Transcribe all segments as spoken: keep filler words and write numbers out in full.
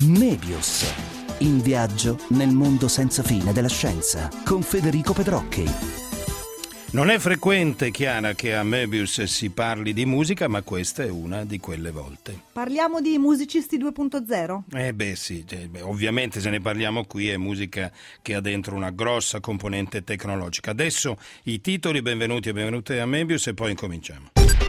Möbius, in viaggio nel mondo senza fine della scienza, con Federico Pedrocchi. Non è frequente, Chiara, che a Möbius si parli di musica, ma questa è una di quelle volte. Parliamo di musicisti due punto zero? Eh beh sì, cioè, beh, ovviamente se ne parliamo qui è musica che ha dentro una grossa componente tecnologica. Adesso i titoli, benvenuti e benvenute a Möbius, e poi incominciamo.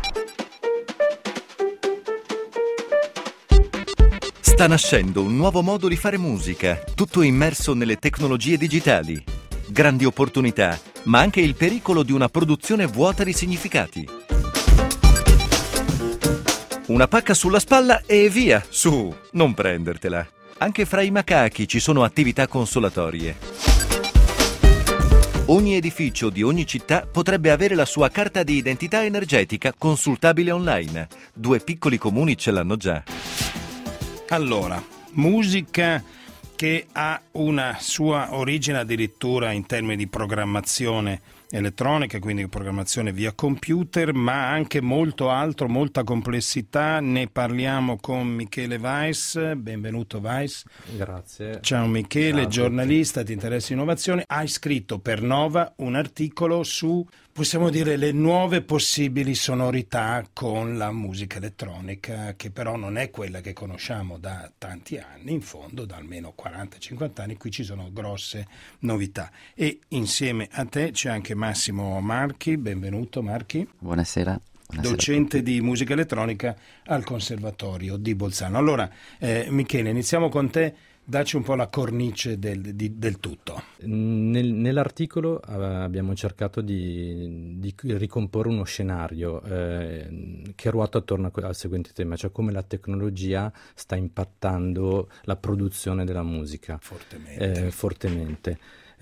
Sta nascendo un nuovo modo di fare musica, tutto immerso nelle tecnologie digitali. Grandi opportunità, ma anche il pericolo di una produzione vuota di significati. Una pacca sulla spalla e via, su, non prendertela. Anche fra i macachi ci sono attività consolatorie. Ogni edificio di ogni città potrebbe avere la sua carta di identità energetica consultabile online. Due piccoli comuni ce l'hanno già. Allora, musica che ha una sua origine addirittura in termini di programmazione elettronica, quindi programmazione via computer, ma anche molto altro, molta complessità. Ne parliamo con Michele Weiss. Benvenuto Weiss. Grazie. Ciao Michele, Ciao giornalista, ti interessa innovazione. Hai scritto per Nova un articolo su, possiamo dire, le nuove possibili sonorità con la musica elettronica, che però non è quella che conosciamo da tanti anni, in fondo da almeno quaranta cinquanta anni. Qui ci sono grosse novità e insieme a te c'è anche Massimo Marchi. Benvenuto Marchi. Buonasera. Buonasera. Docente di musica elettronica al Conservatorio di Bolzano. Allora eh, Michele, iniziamo con te. Dacci un po' la cornice del, di, del tutto. Nel, nell'articolo eh, abbiamo cercato di, di ricomporre uno scenario eh, che ruota attorno al seguente tema, cioè come la tecnologia sta impattando la produzione della musica. Fortemente. Eh, fortemente.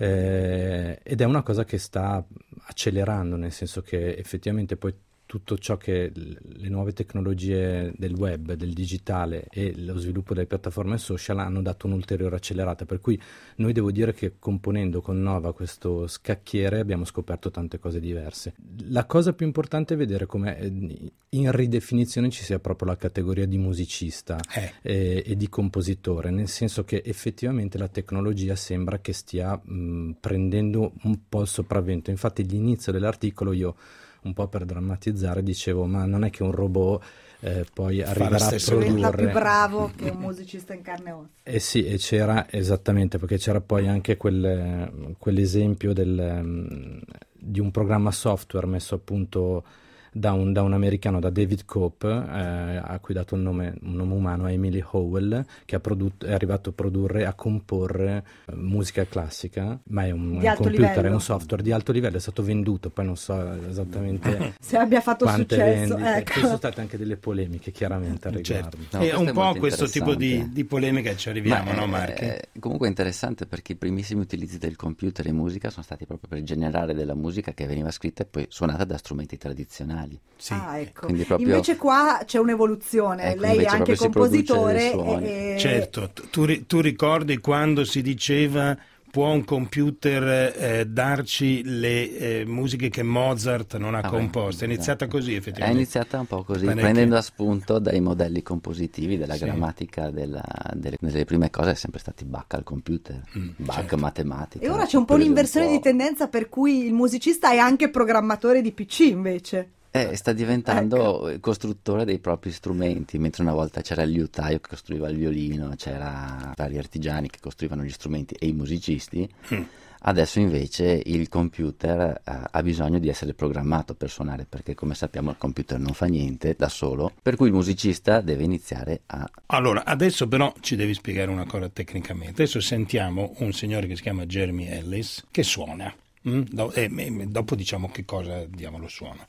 Eh, ed è una cosa che sta accelerando, nel senso che effettivamente poi tutto ciò che le nuove tecnologie del web, del digitale e lo sviluppo delle piattaforme social hanno dato un'ulteriore accelerata, per cui noi devo dire che componendo con Nova questo scacchiere abbiamo scoperto tante cose diverse. La cosa più importante è vedere come in ridefinizione ci sia proprio la categoria di musicista eh. e, e di compositore, nel senso che effettivamente la tecnologia sembra che stia mh, prendendo un po' il sopravvento. Infatti all'inizio dell'articolo io, un po' per drammatizzare, dicevo ma non è che un robot eh, poi arriverà a produrre, diventa più bravo che un musicista in carne e ossa. Eh sì, e c'era esattamente, perché c'era poi anche quel, quell'esempio del, di un programma software messo a punto da un, da un americano, da David Cope, eh, a cui dato il nome, un nome umano, Emily Howell, che ha prodotto, è arrivato a produrre, a comporre eh, musica classica, ma è un, un computer, livello. È un software di alto livello, è stato venduto, poi non so esattamente se abbia fatto quante successo. vendite. Ecco. Ci sono state anche delle polemiche chiaramente al riguardo. Certo. No, e un è po' molto questo tipo di, di polemica ci arriviamo, Ma no è, Marchi? è comunque interessante, perché i primissimi utilizzi del computer in musica sono stati proprio per generare della musica che veniva scritta e poi suonata da strumenti tradizionali. Sì. Ah, ecco. Proprio... Invece qua c'è un'evoluzione, ecco, lei è anche compositore. E... Certo, tu, tu ricordi quando si diceva può un computer eh, darci le eh, musiche che Mozart non ha ah, composto? È iniziata esatto. così effettivamente? È iniziata un po' così, Parecchie. prendendo a spunto dai modelli compositivi, della sì. grammatica, della, delle, delle prime cose è sempre stati Bach al computer, mm, Bach, certo. matematica. E ora c'è un po' un'inversione un po'... di tendenza, per cui il musicista è anche programmatore di P C invece. Eh, sta diventando ecco. costruttore dei propri strumenti, mentre una volta c'era il liutaio che costruiva il violino, c'era vari artigiani che costruivano gli strumenti e i musicisti. Mm. Adesso invece il computer uh, ha bisogno di essere programmato per suonare, perché come sappiamo il computer non fa niente da solo, per cui il musicista deve iniziare a... Allora, adesso però ci devi spiegare una cosa tecnicamente. Adesso sentiamo un signore che si chiama Jeremy Ellis che suona. Mm? Do- e, e dopo diciamo che cosa diavolo suona.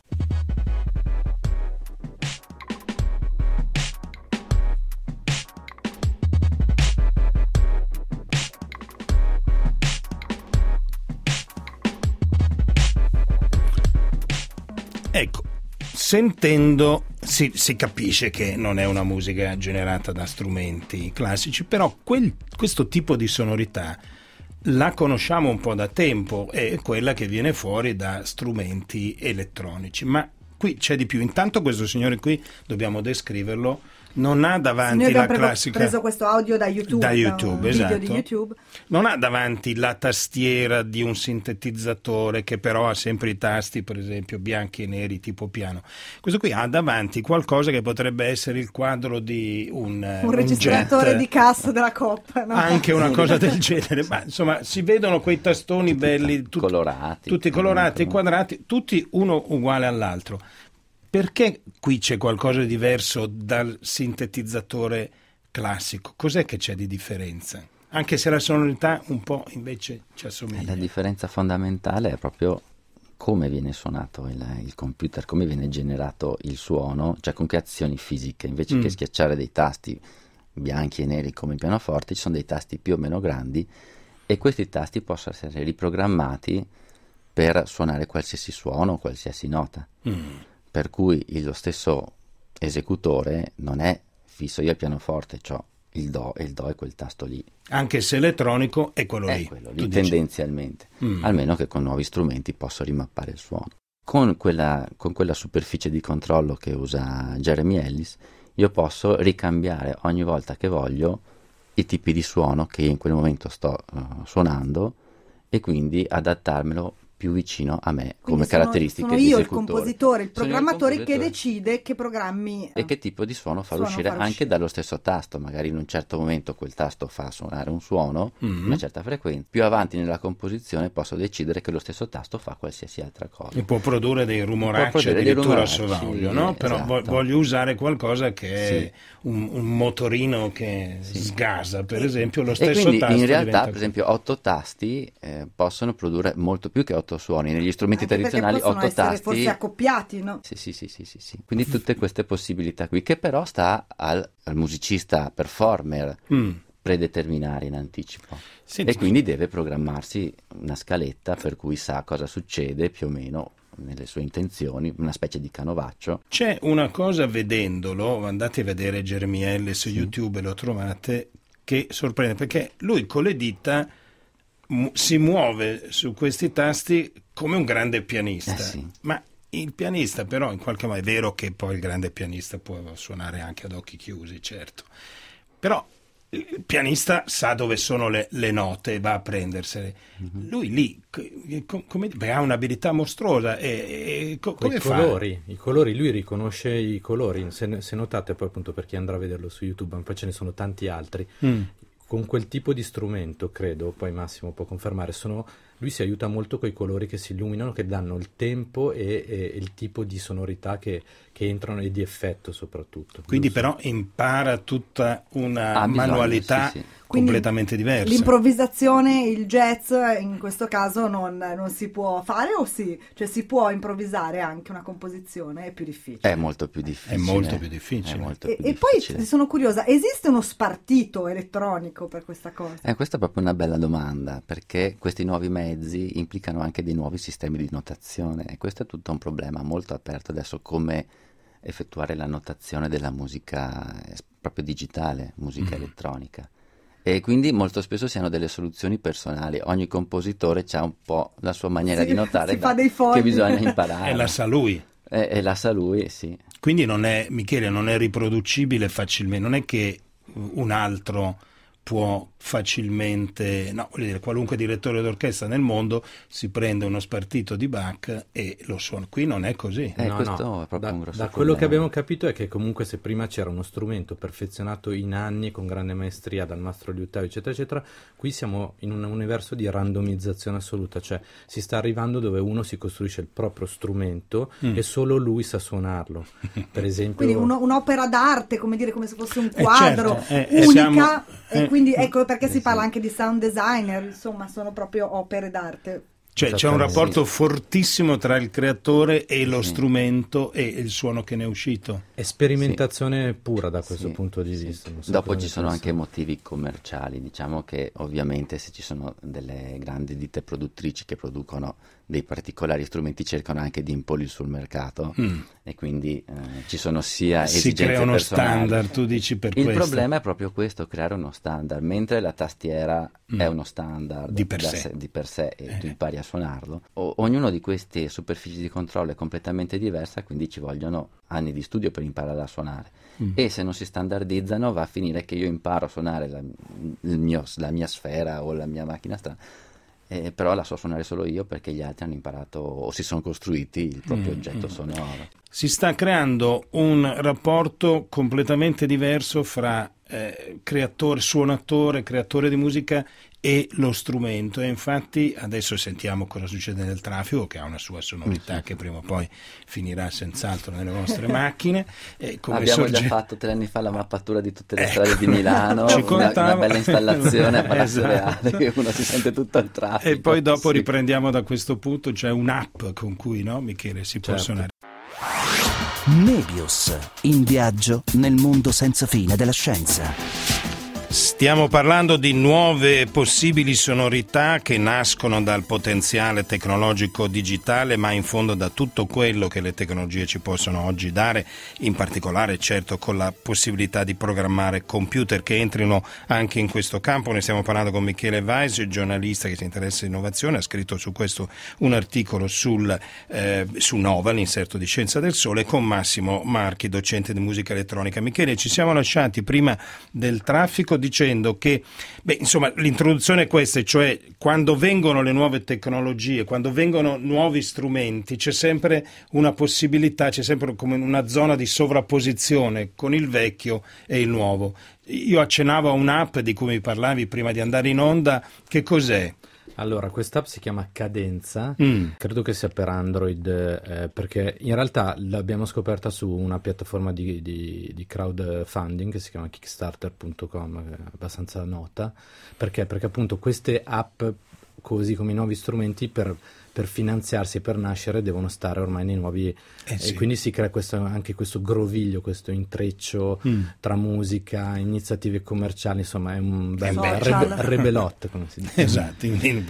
Ecco, sentendo si, si capisce che non è una musica generata da strumenti classici, però quel, questo tipo di sonorità la conosciamo un po' da tempo, è quella che viene fuori da strumenti elettronici, ma qui c'è di più. Intanto questo signore qui dobbiamo descriverlo, non ha davanti Noi la abbiamo classica... preso questo audio da YouTube, da YouTube, da esatto. video di YouTube. Non ha davanti la tastiera di un sintetizzatore che però ha sempre i tasti, per esempio, bianchi e neri tipo piano. Questo qui ha davanti qualcosa che potrebbe essere il quadro di un, un registratore jet, di cassa della Coppa, no? Anche una cosa del genere. Ma insomma, si vedono quei tastoni tutti belli, tutti colorati, tutti colorati, quadrati, tutti uno uguale all'altro. Perché qui c'è qualcosa di diverso dal sintetizzatore classico? Cos'è che c'è di differenza? Anche se la sonorità un po' invece ci assomiglia. La differenza fondamentale è proprio come viene suonato il, il computer, come viene generato il suono, cioè con che azioni fisiche. Invece mm. che schiacciare dei tasti bianchi e neri come il pianoforte, ci sono dei tasti più o meno grandi e questi tasti possono essere riprogrammati per suonare qualsiasi suono, qualsiasi nota. Mm. Per cui lo stesso esecutore non è fisso. Io al pianoforte ho il Do e il Do è quel tasto lì. Anche se elettronico è quello è lì. Quello lì tendenzialmente. Mm. Almeno che con nuovi strumenti posso rimappare il suono. Con quella, con quella superficie di controllo che usa Jeremy Ellis, io posso ricambiare ogni volta che voglio i tipi di suono che in quel momento sto uh, suonando e quindi adattarmelo più vicino a me come sono, caratteristiche sono di io il esecutore. compositore, il Sono programmatore il compositore. che decide che programmi e che tipo di suono far suono uscire far anche uscire. dallo stesso tasto. Magari in un certo momento quel tasto fa suonare un suono, mm-hmm. una certa frequenza, più avanti nella composizione posso decidere che lo stesso tasto fa qualsiasi altra cosa e può produrre dei rumoracci produrre addirittura a dei suo rumoracci, vaglio, no? Però esatto. voglio usare qualcosa che è sì. un, un motorino che sì. sgasa, per esempio lo e stesso quindi tasto in realtà diventa... per esempio otto tasti eh, possono produrre molto più che otto suoni. Negli strumenti Anche tradizionali possono otto essere tasti forse accoppiati, no? Sì, sì, sì, sì, sì, sì. Quindi tutte queste possibilità qui, che però sta al, al musicista performer mm. predeterminare in anticipo. Senti, e quindi deve programmarsi una scaletta per cui sa cosa succede più o meno nelle sue intenzioni, una specie di canovaccio. C'è una cosa, vedendolo, andate a vedere Jeremy Ellis su sì. YouTube e lo trovate, che sorprende, perché lui con le dita mu- si muove su questi tasti come un grande pianista, eh sì. ma il pianista però in qualche modo è vero che poi il grande pianista può suonare anche ad occhi chiusi, certo, però il pianista sa dove sono le, le note e va a prendersele. Mm-hmm. Lui lì com, come, beh, ha un'abilità mostruosa e, e co, come i fa? Colori, i colori, lui riconosce i colori, se, se notate poi appunto per chi andrà a vederlo su YouTube, ma poi ce ne sono tanti altri. Mm. Con quel tipo di strumento, credo, poi Massimo può confermare, sono, lui si aiuta molto con i colori che si illuminano, che danno il tempo e, e, e il tipo di sonorità che, che entrano e di effetto soprattutto. Quindi giusto? Però impara tutta una ah, bisogna, manualità sì, sì. completamente diversa. L'improvvisazione, il jazz in questo caso non, non si può fare o sì? Cioè si può improvvisare anche una composizione, è più difficile. È molto più difficile. È molto più difficile. Molto e, più e difficile. poi sono curiosa, esiste uno spartito elettronico per questa cosa? Eh, questa è proprio una bella domanda, perché questi nuovi mezzi implicano anche dei nuovi sistemi di notazione e questo è tutto un problema molto aperto adesso, come effettuare la notazione della musica proprio digitale, musica mm. elettronica. E quindi molto spesso si hanno delle soluzioni personali, ogni compositore ha un po' la sua maniera si, di notare si da, fa dei fogli. Che bisogna imparare. E la sa lui. E, e la sa lui, sì. Quindi non è, Michele, non è riproducibile facilmente, non è che un altro può facilmente, no, voglio dire, qualunque direttore d'orchestra nel mondo si prende uno spartito di Bach e lo suona. Qui non è così. Eh, no, questo no. è proprio da, un grosso da problema. quello che abbiamo capito è che comunque se prima c'era uno strumento perfezionato in anni con grande maestria dal mastro liutaio eccetera eccetera, qui siamo in un universo di randomizzazione assoluta, cioè si sta arrivando dove uno si costruisce il proprio strumento mm. e solo lui sa suonarlo, per esempio. Quindi uno, un'opera d'arte, come dire, come se fosse un quadro, eh certo, eh, unica siamo, e eh, quindi ecco perché eh, si parla sì. anche di sound designer, insomma sono proprio opere d'arte. Cioè c'è un rapporto fortissimo tra il creatore e lo sì. strumento e il suono che ne è uscito. È sperimentazione sì. pura da questo sì. punto di sì. vista. Dopo ci sono anche motivi commerciali, diciamo che ovviamente se ci sono delle grandi ditte produttrici che producono dei particolari strumenti cercano anche di imporli sul mercato mm. e quindi eh, ci sono sia si esigenze crea uno personali. standard, tu dici per il questo. problema è proprio questo, creare uno standard, mentre la tastiera mm. è uno standard di per da sé, sé, di per sé e eh. tu impari a suonarlo. O- ognuno di queste superfici di controllo è completamente diversa, quindi ci vogliono anni di studio per imparare a suonare. Mm. E se non si standardizzano va a finire che io imparo a suonare la, il mio, la mia sfera o la mia macchina strana, eh, però la so suonare solo io perché gli altri hanno imparato o si sono costruiti il proprio mm. oggetto sonoro. Si sta creando un rapporto completamente diverso fra eh, creatore, suonatore, creatore di musica e lo strumento, e infatti adesso sentiamo cosa succede nel traffico, che ha una sua sonorità che prima o poi finirà senz'altro nelle vostre macchine. E come abbiamo sorge... già fatto tre anni fa la mappatura di tutte le ecco, strade di Milano, una, una bella installazione a Palazzo esatto. Reale, che uno si sente tutto il traffico. E poi dopo sì. riprendiamo da questo punto, c'è un'app con cui, no, Michele, si può certo. suonare. Nebius, in viaggio nel mondo senza fine della scienza. Stiamo parlando di nuove possibili sonorità che nascono dal potenziale tecnologico digitale, ma in fondo da tutto quello che le tecnologie ci possono oggi dare, in particolare certo con la possibilità di programmare computer che entrino anche in questo campo. Ne stiamo parlando con Michele Weiss, giornalista che si interessa di innovazione, ha scritto su questo un articolo sul, eh, su Nova, l'inserto di Scienza del Sole, con Massimo Marchi, docente di musica elettronica. Michele, ci siamo lasciati prima del traffico dicendo che, beh, insomma, l'introduzione è questa, cioè quando vengono le nuove tecnologie, quando vengono nuovi strumenti, c'è sempre una possibilità, c'è sempre come una zona di sovrapposizione con il vecchio e il nuovo. Io accennavo a un'app di cui mi parlavi prima di andare in onda, che cos'è? Allora, quest'app si chiama Cadenza, Mm. credo che sia per Android, eh, perché in realtà l'abbiamo scoperta su una piattaforma di, di, di crowdfunding che si chiama kickstarter punto com, che è abbastanza nota. Perché? Perché appunto queste app, così come i nuovi strumenti, per, per finanziarsi e per nascere devono stare ormai nei nuovi... Eh sì. E quindi si crea questo, anche questo groviglio, questo intreccio Mm. tra musica, iniziative commerciali, insomma è un bel Social. rebe- rebelot, come si dice. Esatto,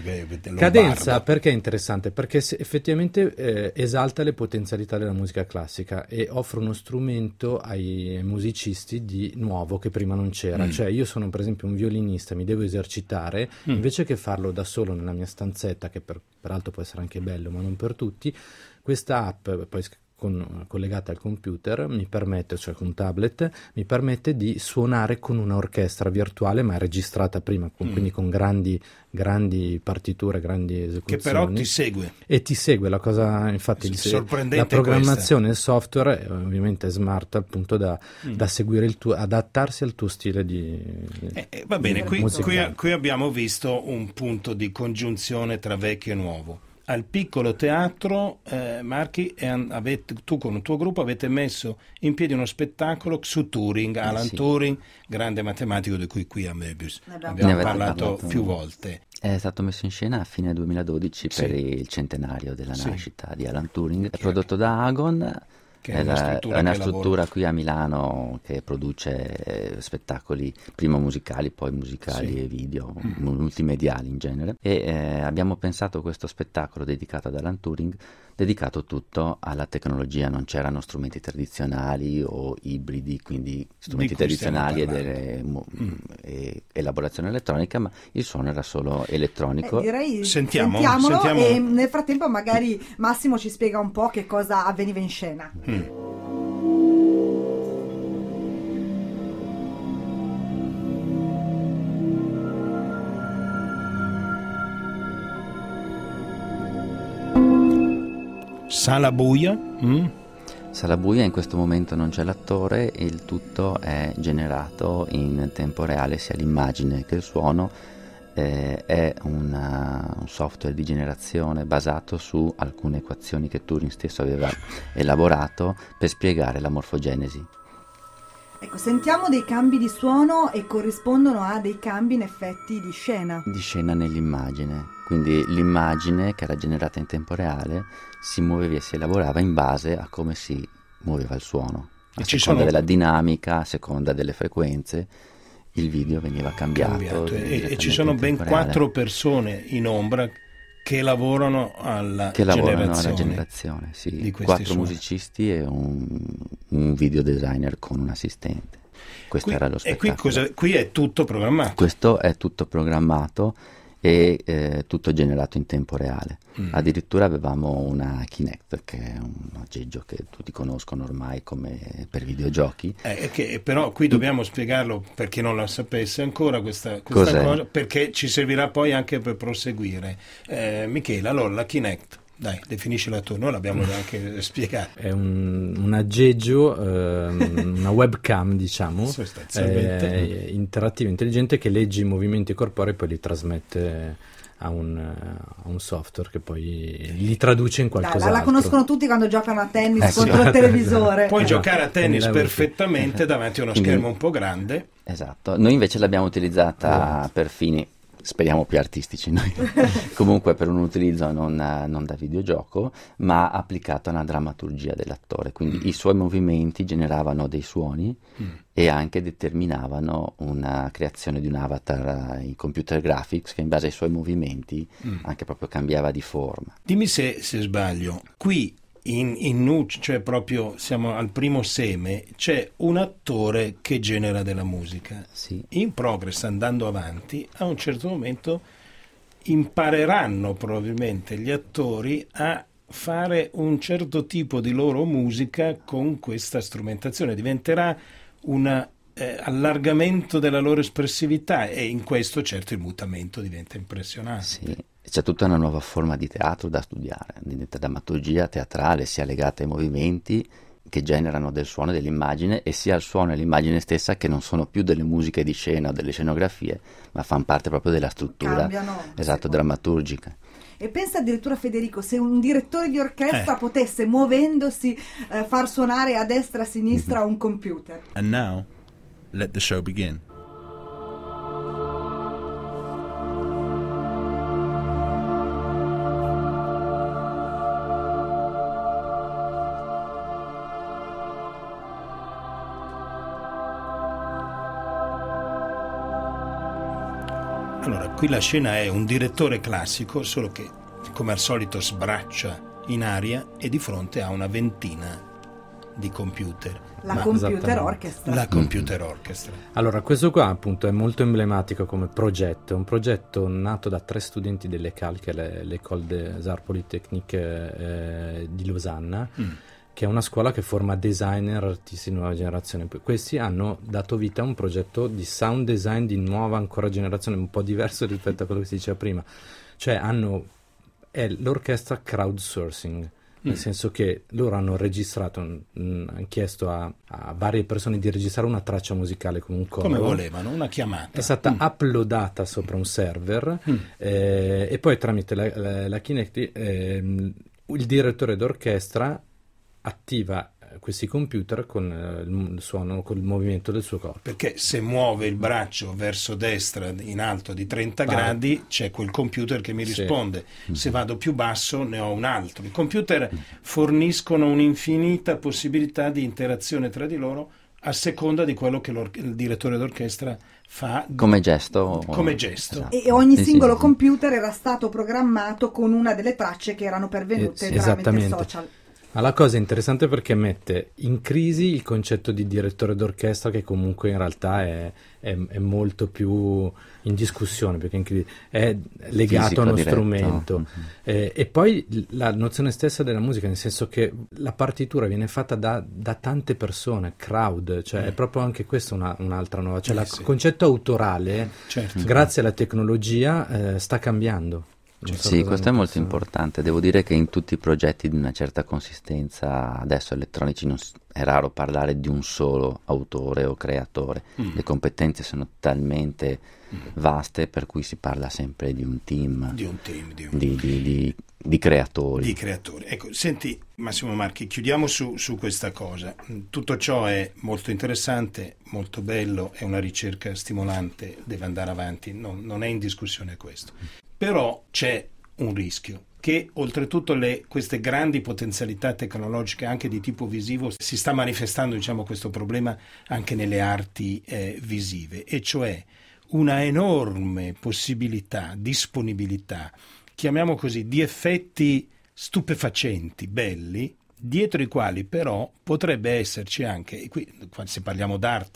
Cadenza perché è interessante? Perché se- effettivamente eh, esalta le potenzialità della musica classica e offre uno strumento ai musicisti di nuovo che prima non c'era. Mm. Cioè io sono per esempio un violinista, mi devo esercitare, Mm. invece che farlo da solo nella mia stanzetta, che per, peraltro può essere anche bello ma non per tutti, questa app poi con, collegata al computer mi permette, cioè con un tablet, mi permette di suonare con un'orchestra virtuale ma registrata prima, con, Mm. quindi con grandi, grandi partiture, grandi esecuzioni. Che però ti segue. E ti segue la cosa, infatti il- Sorprendente la programmazione, il software è ovviamente smart al punto da, Mm. da seguire il tuo, adattarsi al tuo stile di, di Eh, eh, va bene, qui, musicale. qui, qui abbiamo visto un punto di congiunzione tra vecchio e nuovo. Al Piccolo Teatro, eh, Marchi, e an- avete, tu con il tuo gruppo avete messo in piedi uno spettacolo su Turing, Alan sì. Turing, grande matematico di cui qui a Möbius Ne abbiamo abbiamo Ne avete parlato parlato. più volte. È stato messo in scena a fine duemiladodici Sì. per il centenario della Sì. nascita di Alan Turing. È Che- prodotto da Agon, che è è, una la- struttura è una che struttura lavora- qui a Milano che produce eh, spettacoli prima musicali, poi musicali Sì. e video, Mm. multimediali in genere. E eh, abbiamo pensato questo spettacolo dedicato ad Alan Turing, dedicato tutto alla tecnologia. Non c'erano strumenti tradizionali o ibridi, quindi strumenti Di cui stiamo tradizionali e, parlando. delle, mo- Mm. e elaborazione elettronica, ma il suono era solo elettronico. Eh, direi Sentiamo, sentiamolo sentiamo. e nel frattempo magari Massimo ci spiega un po' che cosa avveniva in scena. Mm. Sala buia. Mm. Sala buia, in questo momento non c'è l'attore e il tutto è generato in tempo reale, sia l'immagine che il suono. Eh, è una- un software di generazione basato su alcune equazioni che Turing stesso aveva elaborato per spiegare la morfogenesi. Ecco, sentiamo dei cambi di suono e corrispondono a dei cambi in effetti di scena. Di scena nell'immagine, quindi l'immagine che era generata in tempo reale si muoveva e si elaborava in base a come si muoveva il suono, a E ci seconda sono- della dinamica, a seconda delle frequenze. Il video veniva cambiato, cambiato. E, e direttamente ci sono in ben tempo reale, quattro persone in ombra che lavorano alla che lavorano generazione. alla generazione, sì. di questi Quattro suoni. musicisti e un, un video designer con un assistente. Questo Qui- era lo e spettacolo. qui, cosa- qui è tutto programmato. Questo è tutto programmato e eh, tutto generato in tempo reale. Mm. Addirittura avevamo una Kinect, che è un aggeggio che tutti conoscono ormai come per videogiochi. Eh, che, però qui dobbiamo spiegarlo per chi non la sapesse ancora questa, questa cosa, perché ci servirà poi anche per proseguire. Eh, Michele, allora la Kinect, dai, definiscila tu, noi l'abbiamo anche spiegato. È un, un aggeggio, ehm, una webcam, diciamo, sostanzialmente eh, interattivo, intelligente, che legge i movimenti corporei e poi li trasmette a un, a un software che poi li traduce in qualcos'altro. Dai, la conoscono tutti quando giocano a tennis eh, contro sì. il televisore. Puoi Eh, giocare a tennis eh, perfettamente davanti a uno Quindi- schermo un po' grande. Esatto, noi invece l'abbiamo utilizzata per fini, speriamo più artistici noi, comunque per un utilizzo non, non da videogioco, ma applicato a una drammaturgia dell'attore, quindi Mm. i suoi movimenti generavano dei suoni Mm. e anche determinavano una creazione di un avatar in computer graphics che in base ai suoi movimenti Mm. anche proprio cambiava di forma. Dimmi se, se sbaglio, qui in, in Nuc, cioè proprio siamo al primo seme, c'è un attore che genera della musica. Sì. In progress, andando avanti, a un certo momento impareranno probabilmente gli attori a fare un certo tipo di loro musica con questa strumentazione. Diventerà un eh, allargamento della loro espressività e in questo certo il mutamento diventa impressionante. Sì, c'è tutta una nuova forma di teatro da studiare, di drammaturgia teatrale, sia legata ai movimenti che generano del suono e dell'immagine, e sia il suono e l'immagine stessa che non sono più delle musiche di scena o delle scenografie, ma fanno parte proprio della struttura Cambiano, esatto, sì. drammaturgica. E pensa addirittura, Federico, se un direttore di orchestra Eh. potesse, muovendosi, eh, far suonare a destra e a sinistra un computer. And now, let the show begin. Allora, qui la scena è un direttore classico, solo che come al solito sbraccia in aria e di fronte ha una ventina di computer. La Ma computer esattamente. orchestra. la computer orchestra. Allora, questo qua appunto è molto emblematico come progetto, è un progetto nato da tre studenti dell'E C A L, che è l'École des Arts Polytechniques eh, di Losanna, Mm. che è una scuola che forma designer, artisti di nuova generazione. Questi hanno dato vita a un progetto di sound design di nuova ancora generazione, un po' diverso rispetto a quello che si diceva prima. Cioè hanno, è l'orchestra crowdsourcing, nel Mm. senso che loro hanno registrato, mh, hanno chiesto a, a varie persone di registrare una traccia musicale come un coro. Come volevano, una chiamata. È stata Mm. uploadata sopra un server Mm. eh, e poi tramite la, la, la Kinect ehm, il direttore d'orchestra attiva eh, questi computer con eh, il, il suono, con il movimento del suo corpo. Perché se muove il braccio verso destra in alto di trenta Vai. gradi c'è quel computer che mi Sì. risponde, se vado più basso ne ho un altro. I computer forniscono un'infinita possibilità di interazione tra di loro a seconda di quello che il direttore d'orchestra fa Come gesto. come gesto. Esatto. E ogni Sì, sì, singolo sì. computer era stato programmato con una delle tracce che erano pervenute Eh, tramite esattamente. social. Ma la cosa è interessante perché mette in crisi il concetto di direttore d'orchestra, che comunque in realtà è, è, è molto più in discussione, perché in crisi è legato Fisico, a uno diretto. strumento. Mhm. Eh, e poi l- la nozione stessa della musica, nel senso che la partitura viene fatta da, da tante persone, crowd, cioè Mm. è proprio anche questa una, un'altra nuova, cioè Eh, il sì. concetto autorale, Certo. grazie alla tecnologia, eh, sta cambiando. Non so Sì, cosa questo è ne molto pensa- importante. Devo dire che in tutti i progetti di una certa consistenza, adesso elettronici, non s- è raro parlare di un solo autore o creatore. Mm. Le competenze sono talmente vaste per cui si parla sempre di un team Di un team, di un di, di- di- di creatori. di creatori. Ecco, senti Massimo Marchi, chiudiamo su, su questa cosa. Tutto ciò è molto interessante, molto bello, è una ricerca stimolante, deve andare avanti, non, non è in discussione questo. Però c'è un rischio che oltretutto le, queste grandi potenzialità tecnologiche anche di tipo visivo si sta manifestando, diciamo, questo problema anche nelle arti eh, visive, e cioè una enorme possibilità, disponibilità, chiamiamo così, di effetti stupefacenti, belli, dietro i quali però potrebbe esserci anche, e qui se parliamo d'arte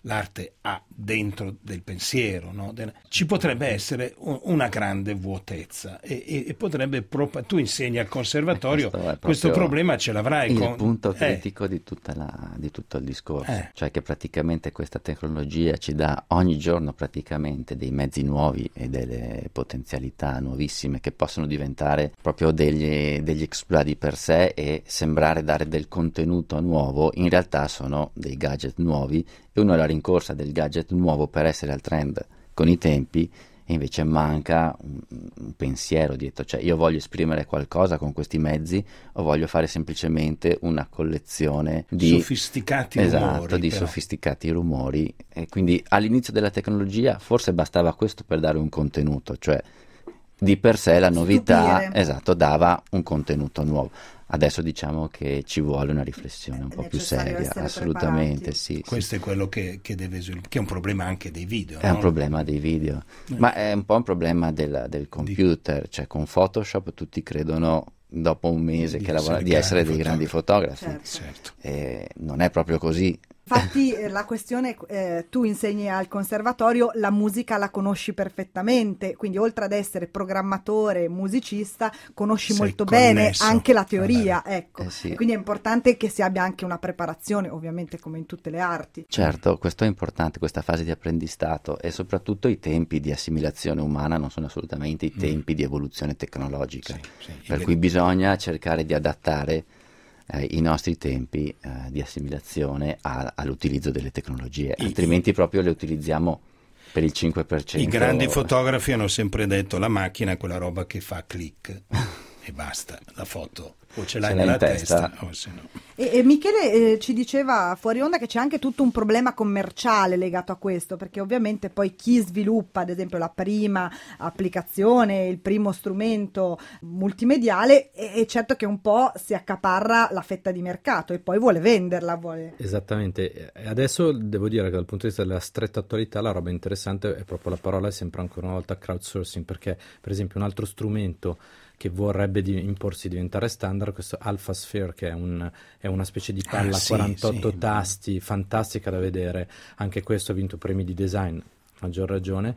l'arte ha dentro del pensiero, no? Ci potrebbe essere un, una grande vuotezza e, e, e potrebbe pro- tu insegni al conservatorio, questo, questo problema ce l'avrai. Il con, punto eh. critico di, tutta la, di tutto il discorso, eh. cioè che praticamente questa tecnologia ci dà ogni giorno praticamente dei mezzi nuovi e delle potenzialità nuovissime che possono diventare proprio degli, degli exploit di per sé e sembrare dare del contenuto nuovo. In realtà sono dei gadget nuovi e uno è la rincorsa del gadget nuovo per essere al trend con i tempi, e invece manca un, un pensiero dietro, cioè io voglio esprimere qualcosa con questi mezzi o voglio fare semplicemente una collezione di sofisticati esatto, rumori, di però. sofisticati rumori, e quindi all'inizio della tecnologia forse bastava questo per dare un contenuto, cioè di per sé la novità Stupire. esatto dava un contenuto nuovo. Adesso diciamo che ci vuole una riflessione un È po' più necessario seria, essere assolutamente preparati. sì. Questo sì. è quello che, che deve sviluppare, che è un problema anche dei video. È no? un problema dei video, ma è un po' un problema del, del computer, cioè con Photoshop tutti credono dopo un mese Di che lavora, essere di essere dei grandi grandi fotografi, Certo. Certo. e non è proprio così. Infatti eh, la questione, eh, tu insegni al conservatorio, la musica la conosci perfettamente, quindi oltre ad essere programmatore, musicista, conosci Sei molto bene connesso. anche la teoria, Allora, ecco. eh sì. E quindi è importante che si abbia anche una preparazione, ovviamente come in tutte le arti. Certo, questo è importante, questa fase di apprendistato, e soprattutto i tempi di assimilazione umana non sono assolutamente i tempi di evoluzione tecnologica, Sì, sì. per Il- cui bisogna cercare di adattare eh, i nostri tempi eh, di assimilazione a- all'utilizzo delle tecnologie, I- altrimenti proprio le utilizziamo per il cinque per cento. I grandi fotografi hanno sempre detto la macchina è quella roba che fa click e basta, la foto o ce l'hai Ce l'hai nella in testa. testa o se no. E, e Michele eh, ci diceva fuori onda che c'è anche tutto un problema commerciale legato a questo, perché ovviamente poi chi sviluppa ad esempio la prima applicazione, il primo strumento multimediale, è, è certo che un po' si accaparra la fetta di mercato e poi vuole venderla, vuole... Esattamente, e adesso devo dire che dal punto di vista della stretta attualità la roba interessante è proprio la parola, è sempre ancora una volta crowdsourcing, perché per esempio un altro strumento che vorrebbe di imporsi diventare standard, questo AlphaSphere, che è, un, è una specie di palla a Ah, sì, quarantotto sì. tasti, fantastica da vedere, anche questo ha vinto premi di design, a maggior ragione.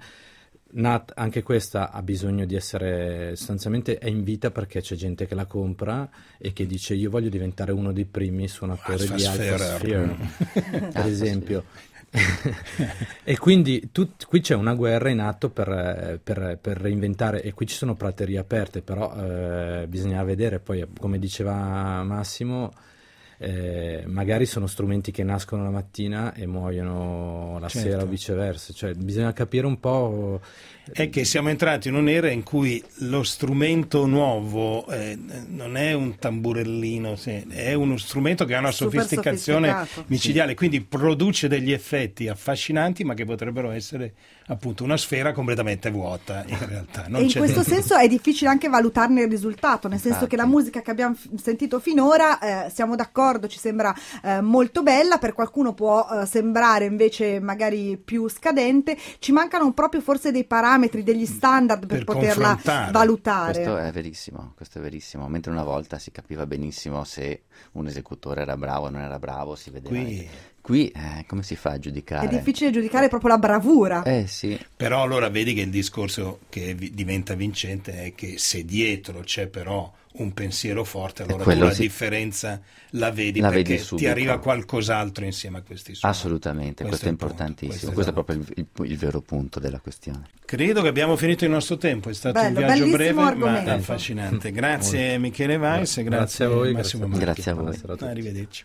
Nat, anche questa ha bisogno di essere, sostanzialmente è in vita perché c'è gente che la compra e che dice io voglio diventare uno dei primi suonatori di AlphaSphere. AlphaSphere, per esempio. E quindi tu, qui c'è una guerra in atto per, per, per reinventare, e qui ci sono praterie aperte, però eh, bisogna vedere poi, come diceva Massimo, eh, magari sono strumenti che nascono la mattina e muoiono la Certo. sera o viceversa, cioè bisogna capire un po'. È che siamo entrati in un'era in cui lo strumento nuovo eh, non è un tamburellino, sì, è uno strumento che ha una Super sofisticazione sofisticato. micidiale, quindi produce degli effetti affascinanti, ma che potrebbero essere appunto una sfera completamente vuota in realtà. Non e in c'è questo dentro. senso è difficile anche valutarne il risultato, nel senso Infatti. che la musica che abbiamo f- sentito finora, eh, siamo d'accordo, ci sembra eh, molto bella, per qualcuno può eh, sembrare invece magari più scadente, ci mancano proprio forse dei parametri, degli standard per, Per poterla confrontare. valutare. Questo è verissimo, questo è verissimo. Mentre una volta si capiva benissimo se un esecutore era bravo o non era bravo, si vedeva. Qui- Qui eh, come si fa a giudicare? È difficile giudicare proprio la bravura. Eh sì, Però allora vedi che il discorso che vi- diventa vincente è che se dietro c'è però un pensiero forte, allora tu quello la sì. differenza la vedi La perché vedi ti subito. arriva qualcos'altro insieme a questi suoni. assolutamente, questo, è il punto, importantissimo. questo Questo, è è proprio il, il- il vero punto della questione. Credo che abbiamo finito il nostro tempo, è stato Bello, un viaggio bellissimo breve ma argomento. affascinante. Grazie Michele Weiss, grazie, Grazie a voi, Massimo grazie a Marchi. Grazie a voi. Buonasera a tutti. Arrivederci.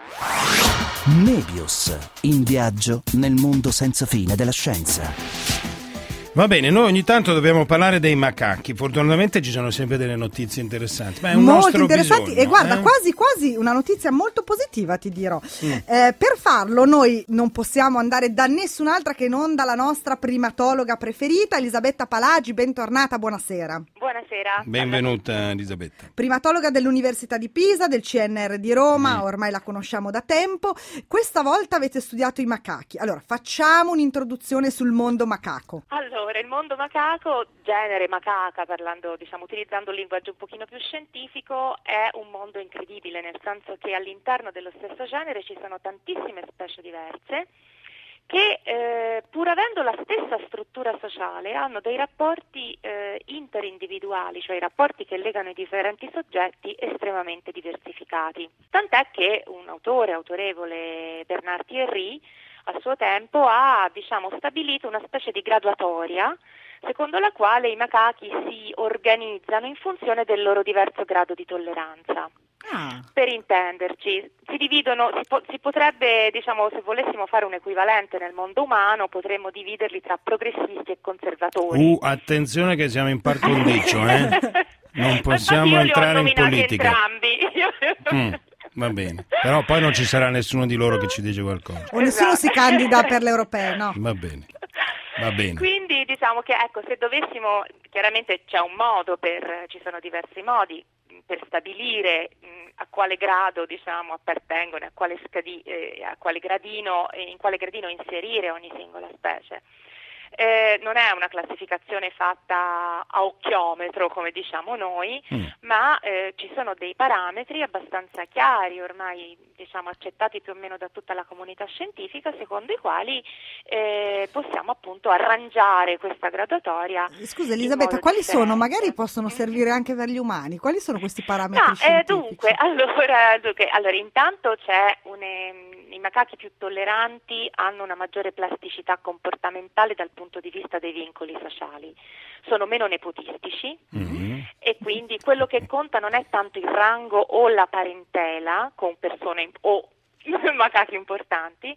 Nebius, in viaggio nel mondo senza fine della scienza. Va bene, noi ogni tanto dobbiamo parlare dei macachi, fortunatamente ci sono sempre delle notizie interessanti, ma è un Molto nostro interessanti bisogno, e guarda eh? quasi quasi una notizia molto positiva, ti dirò. Mm. Eh, per farlo noi non possiamo andare da nessun'altra che non dalla nostra primatologa preferita, Elisabetta Palagi. Bentornata, buonasera. Buonasera. Benvenuta Elisabetta. Primatologa dell'Università di Pisa, del C N R di Roma, Mm. ormai la conosciamo da tempo. Questa volta avete studiato i macachi. Allora, facciamo un'introduzione sul mondo macaco. Allora, il mondo macaco, genere macaca, parlando, diciamo, utilizzando un linguaggio un pochino più scientifico, è un mondo incredibile, nel senso che all'interno dello stesso genere ci sono tantissime specie diverse che eh, pur avendo la stessa struttura sociale hanno dei rapporti eh, interindividuali, cioè i rapporti che legano i differenti soggetti, estremamente diversificati. Tant'è che un autore autorevole, Bernard Thierry, a suo tempo ha, diciamo, stabilito una specie di graduatoria secondo la quale i macachi si organizzano in funzione del loro diverso grado di tolleranza. Ah. Per intenderci, si dividono, si, po- si potrebbe, diciamo, se volessimo fare un equivalente nel mondo umano, potremmo dividerli tra progressisti e conservatori. Uh, attenzione che siamo in par condicio, eh? Non possiamo entrare in politica. Entrambi. Mm, va bene, però poi non ci sarà nessuno di loro che ci dice qualcosa. O nessuno si candida per le europee, no? Va bene. Va bene. Quindi diciamo che ecco, se dovessimo, chiaramente c'è un modo per, ci sono diversi modi per stabilire mh, a quale grado, diciamo, appartengono, a quale scadi, eh, a quale gradino, eh, in quale gradino inserire ogni singola specie. Eh, non è una classificazione fatta a occhiometro, come diciamo noi, mm. ma eh, ci sono dei parametri abbastanza chiari, ormai diciamo accettati più o meno da tutta la comunità scientifica, secondo i quali eh, possiamo appunto arrangiare questa graduatoria. Scusa Elisabetta, quali differente. sono? Magari possono servire anche per gli umani. Quali sono questi parametri no, scientifici? Eh, dunque, allora, dunque, allora, intanto c'è un, eh, i macachi più tolleranti hanno una maggiore plasticità comportamentale dal punto di vista dei vincoli sociali, sono meno nepotistici mm-hmm. e quindi quello che conta non è tanto il rango o la parentela con persone o macachi importanti,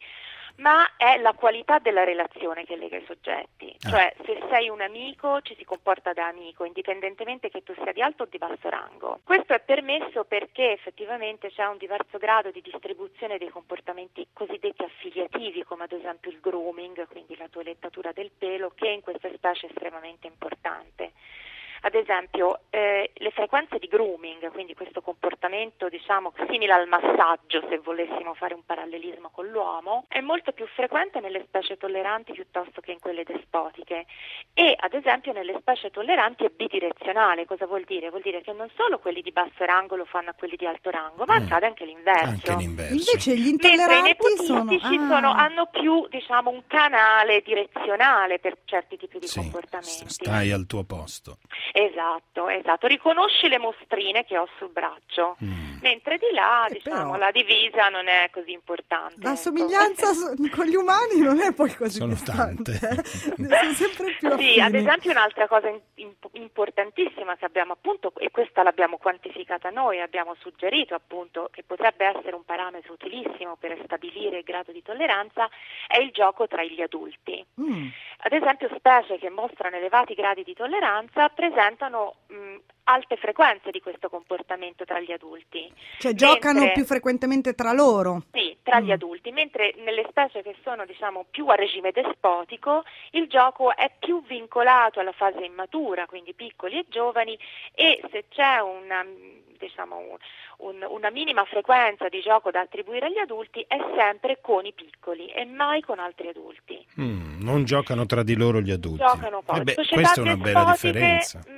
ma è la qualità della relazione che lega i soggetti, ah. cioè se sei un amico ci si comporta da amico indipendentemente che tu sia di alto o di basso rango. Questo è permesso perché effettivamente c'è un diverso grado di distribuzione dei comportamenti cosiddetti affiliativi, come ad esempio il grooming, quindi la toilettatura del pelo, che in queste specie è estremamente importante. Ad esempio eh, le frequenze di grooming, quindi questo comportamento diciamo simile al massaggio, se volessimo fare un parallelismo con l'uomo, è molto più frequente nelle specie tolleranti piuttosto che in quelle despotiche, e ad esempio nelle specie tolleranti è bidirezionale. Cosa vuol dire? Vuol dire che non solo quelli di basso rango lo fanno a quelli di alto rango, ma mm. accade anche l'inverso. Anche l'inverso. Invece gli intolleranti sono, ah. sono hanno più diciamo un canale direzionale per certi tipi di sì, comportamenti. Stai al tuo posto. Esatto, esatto. Riconosci le mostrine che ho sul braccio, mm. mentre di là, eh, diciamo, però, la divisa non è così importante. La ecco. somiglianza con gli umani non è poi così sono distante. tante. Sono sempre più affini. Sì, ad esempio un'altra cosa in, in, importantissima che abbiamo appunto, e questa l'abbiamo quantificata noi, abbiamo suggerito appunto che potrebbe essere un parametro utilissimo per stabilire il grado di tolleranza, è il gioco tra gli adulti. Mm. Ad esempio specie che mostrano elevati gradi di tolleranza presentano mh, alte frequenze di questo comportamento tra gli adulti. Cioè mentre, giocano più frequentemente tra loro? Sì, tra mm. gli adulti, mentre nelle specie che sono diciamo più a regime despotico il gioco è più vincolato alla fase immatura, quindi piccoli e giovani, e se c'è una, diciamo, un, una minima frequenza di gioco da attribuire agli adulti è sempre con i piccoli e mai con altri adulti. Mm, non giocano tra di loro gli adulti. Giocano poi. Eh beh, questa è una bella differenza. Mh,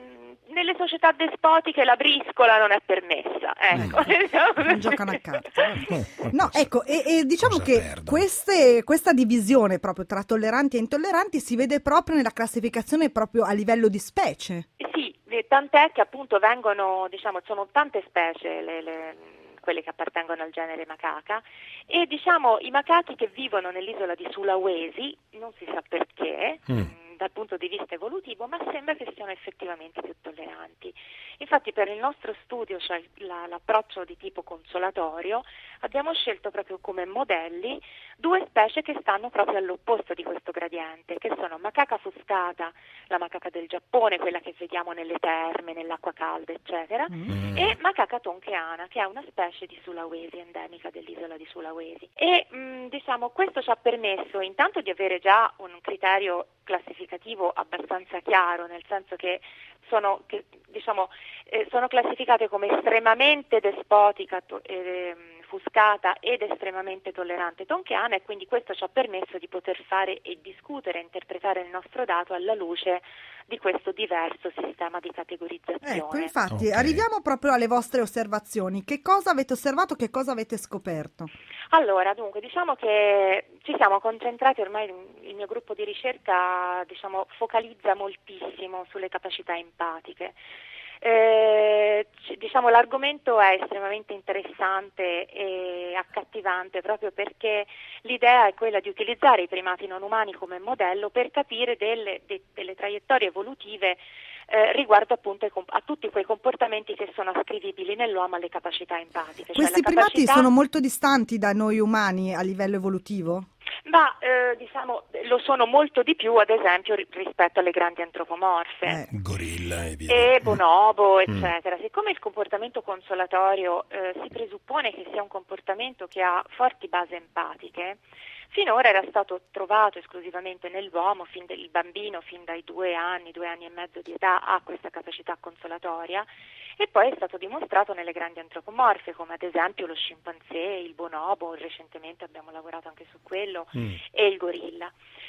nelle società despotiche la briscola non è permessa, ecco. Mm. Non giocano a carte. No, ecco, e, e diciamo Cosa che queste, questa divisione proprio tra tolleranti e intolleranti si vede proprio nella classificazione proprio a livello di specie. Sì, tant'è che appunto vengono, diciamo, sono tante specie le, le quelle che appartengono al genere macaca, e diciamo i macachi che vivono nell'isola di Sulawesi, non si sa perché, mm. mh, dal punto di vista evolutivo, ma sembra che siano effettivamente più tolleranti. Infatti per il nostro studio, cioè la, l'approccio di tipo consolatorio, abbiamo scelto proprio come modelli due specie che stanno proprio all'opposto di questo gradiente, che sono macaca fuscata, la macaca del Giappone, quella che vediamo nelle terme, nell'acqua calda, eccetera, mm. e macaca tonkeana, che è una specie di Sulawesi, endemica dell'isola di Sulawesi. E mh, diciamo questo ci ha permesso intanto di avere già un criterio classificativo abbastanza chiaro, nel senso che sono, che, diciamo, eh, sono classificate come estremamente despotica, to- eh, offuscata ed estremamente tollerante tonkeana, e quindi questo ci ha permesso di poter fare e discutere e interpretare il nostro dato alla luce di questo diverso sistema di categorizzazione. Ecco, infatti, Ok. arriviamo proprio alle vostre osservazioni. Che cosa avete osservato, che cosa avete scoperto? Allora, dunque, diciamo che ci siamo concentrati, ormai il mio gruppo di ricerca, diciamo, focalizza moltissimo sulle capacità empatiche. Eh, c- diciamo l'argomento è estremamente interessante e accattivante proprio perché l'idea è quella di utilizzare i primati non umani come modello per capire delle, de- delle traiettorie evolutive eh, riguardo appunto ai com- a tutti quei comportamenti che sono ascrivibili nell'uomo alle capacità empatiche. Cioè Questi la primati capacità- sono molto distanti da noi umani a livello evolutivo? Ma eh, diciamo lo sono molto di più, ad esempio, ri- rispetto alle grandi antropomorfe. Eh. Gorilla e via. E bonobo, Mm. eccetera. Siccome il comportamento consolatorio eh, si presuppone che sia un comportamento che ha forti basi empatiche, finora era stato trovato esclusivamente nell'uomo, fin del bambino, fin dai due anni, due anni e mezzo di età, ha questa capacità consolatoria, e poi è stato dimostrato nelle grandi antropomorfe, come ad esempio lo scimpanzé, il bonobo, recentemente abbiamo lavorato anche su quello, Mm. e il gorilla.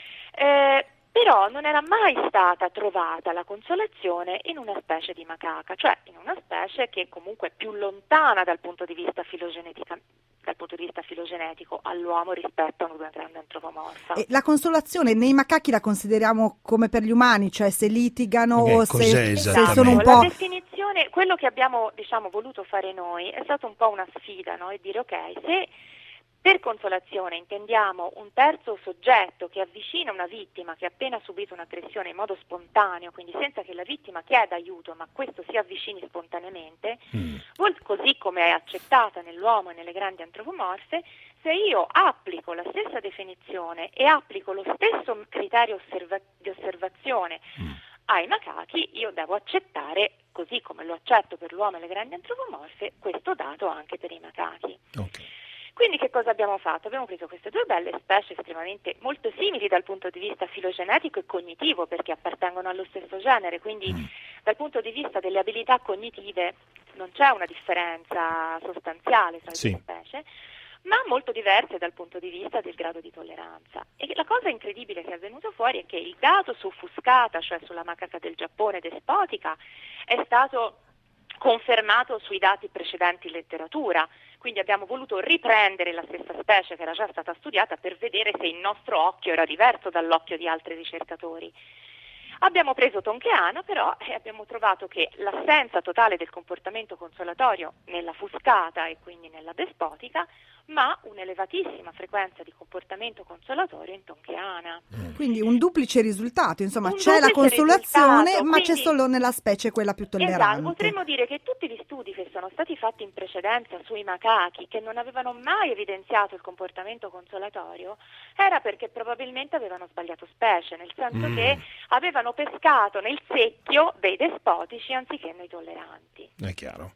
Eh, però non era mai stata trovata la consolazione in una specie di macaca, cioè in una specie che comunque è più lontana dal punto di vista filogenetica, dal punto di vista filogenetico all'uomo rispetto a una grande antropomorfa. E la consolazione nei macachi la consideriamo come per gli umani, cioè se litigano Eh, o cos'è se, se sono un esattamente? po'... La definizione, quello che abbiamo diciamo voluto fare noi è stato un po' una sfida, no? E dire ok, se per consolazione intendiamo un terzo soggetto che avvicina una vittima che ha appena subito un'aggressione in modo spontaneo, quindi senza che la vittima chieda aiuto, ma questo si avvicini spontaneamente, Mm. vuol- così come è accettata nell'uomo e nelle grandi antropomorfe, se io applico la stessa definizione e applico lo stesso criterio osserva- di osservazione Mm. ai macachi, io devo accettare, così come lo accetto per l'uomo e le grandi antropomorfe, questo dato anche per i macachi. Ok. Quindi che cosa abbiamo fatto? Abbiamo preso queste due belle specie estremamente molto simili dal punto di vista filogenetico e cognitivo, perché appartengono allo stesso genere, quindi Mm. dal punto di vista delle abilità cognitive non c'è una differenza sostanziale tra le Sì. due specie, ma molto diverse dal punto di vista del grado di tolleranza. E la cosa incredibile che è venuto fuori è che il dato su Fuscata, cioè sulla macaca del Giappone despotica, è stato confermato sui dati precedenti in letteratura, quindi abbiamo voluto riprendere la stessa specie che era già stata studiata per vedere se il nostro occhio era diverso dall'occhio di altri ricercatori. Abbiamo preso tonkeana però e abbiamo trovato che l'assenza totale del comportamento consolatorio nella Fuscata e quindi nella despotica, ma un'elevatissima frequenza di comportamento consolatorio in tonkeana. Quindi un duplice risultato, insomma Un c'è la duplice consolazione risultato, ma c'è quindi- solo nella specie quella più Esatto, tollerante. potremmo dire che tutti gli studi che sono stati fatti in precedenza sui macachi, che non avevano mai evidenziato il comportamento consolatorio, era perché probabilmente avevano sbagliato specie, nel senso Mm. che avevano pescato nel secchio dei despotici anziché nei tolleranti. È chiaro.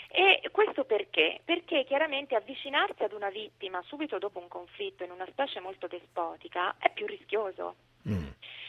E questo perché? Perché chiaramente avvicinarsi ad una vittima subito dopo un conflitto in una specie molto despotica è più rischioso. Mm.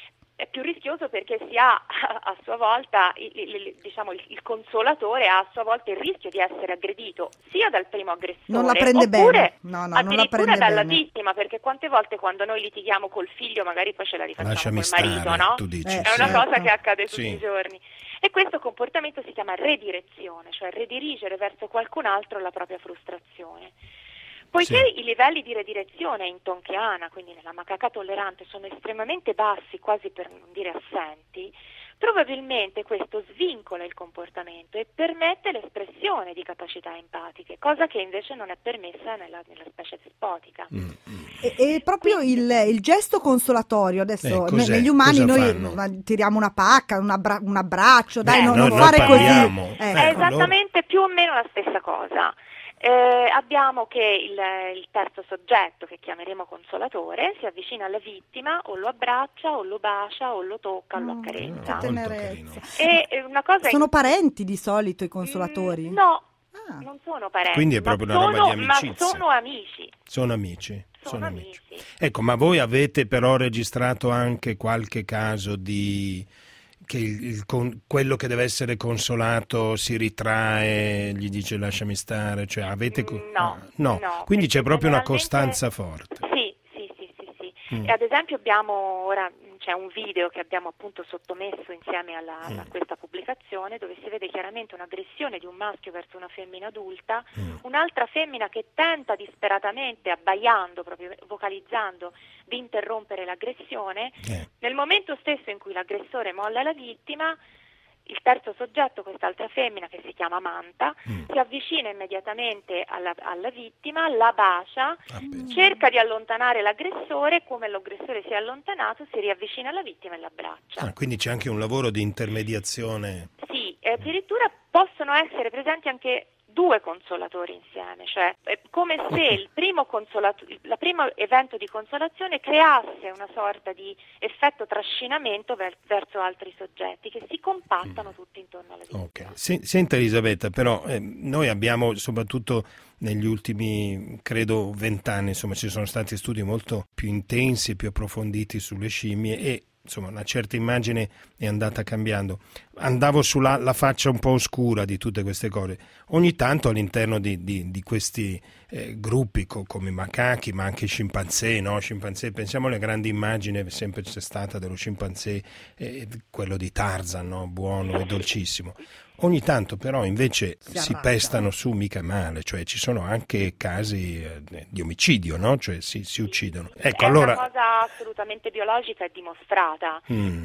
È più rischioso perché si ha a sua volta, il, il- diciamo, il, il consolatore ha a sua volta il rischio di essere aggredito sia dal primo aggressore, Non la prende oppure bene. No, no, non la addirittura prende dalla bene. vittima, perché quante volte quando noi litighiamo col figlio magari poi ce la rifacciamo Lasciami col stare, marito, no? tu dici. Eh, È una certo. cosa che accade tutti Sì. i giorni. E questo comportamento si chiama redirezione, cioè redirigere verso qualcun altro la propria frustrazione. Poiché Sì. i livelli di redirezione in tonkeana, quindi nella macaca tollerante, sono estremamente bassi, quasi per non dire assenti, probabilmente questo svincola il comportamento e permette l'espressione di capacità empatiche, cosa che invece non è permessa nella, nella specie despotica. Mm, mm. E, e proprio il, il gesto consolatorio, adesso Eh, ne- cos'è? negli umani Cosa noi fanno? ma, tiriamo una pacca, un, abbra- un abbraccio, dai, Beh, non, noi- non noi fare parliamo. così. Eh, Ecco. È Ecco, esattamente più o meno la stessa cosa. Eh, abbiamo che il, il terzo soggetto, che chiameremo consolatore, si avvicina alla vittima, o lo abbraccia, o lo bacia, o lo tocca, o lo Mm, accarezza. che Molto tenerezza. E eh, una cosa Sono in- parenti di solito i consolatori? Mm, no, Ah. non sono parenti. Quindi è ma proprio una roba sono- di Ma amicizia. sono amici. Sono amici. Sono Sono amici. amici. Ecco, ma voi avete però registrato anche qualche caso di che il, il con, quello che deve essere consolato si ritrae, gli dice lasciami stare, cioè avete... Co- no, ah, no, no, quindi c'è proprio una generalmente... costanza forte. Sì, sì, sì, sì, sì. Mm. E ad esempio abbiamo ora c'è un video che abbiamo appunto sottomesso insieme alla, mm. a questa pubblicazione, dove si vede chiaramente un'aggressione di un maschio verso una femmina adulta, mm. un'altra femmina che tenta disperatamente, abbaiando, proprio vocalizzando, di interrompere l'aggressione. Eh. Nel momento stesso in cui l'aggressore molla la vittima, il terzo soggetto, quest'altra femmina che si chiama Manta, Mm. si avvicina immediatamente alla, alla vittima, la bacia, Ah, penso. cerca di allontanare l'aggressore, come l'aggressore si è allontanato, si riavvicina alla vittima e l'abbraccia. Ah, quindi c'è anche un lavoro di intermediazione. Sì, e addirittura possono essere presenti anche due consolatori insieme, cioè è come se il primo consolato, il primo evento di consolazione creasse una sorta di effetto trascinamento ver- verso altri soggetti che si compattano tutti intorno alla vittima. Okay. Se- Senta Elisabetta, però eh, noi abbiamo soprattutto negli ultimi, credo, vent'anni, insomma, ci sono stati studi molto più intensi, più approfonditi sulle scimmie e insomma una certa immagine è andata cambiando. Andavo sulla la faccia un po' oscura di tutte queste cose. Ogni tanto all'interno di, di, di questi eh, gruppi co- come i macachi, ma anche i scimpanzé, no? Scimpanzé, pensiamo alle grandi immagini, sempre c'è stata dello scimpanzé, eh, quello di Tarzan, no? Buono e dolcissimo. Ogni tanto però invece Si si, arrabbiano. pestano su mica male, cioè ci sono anche casi eh, di omicidio, no? Cioè si, si uccidono. Ecco, È allora... una cosa assolutamente biologica e dimostrata. Mm.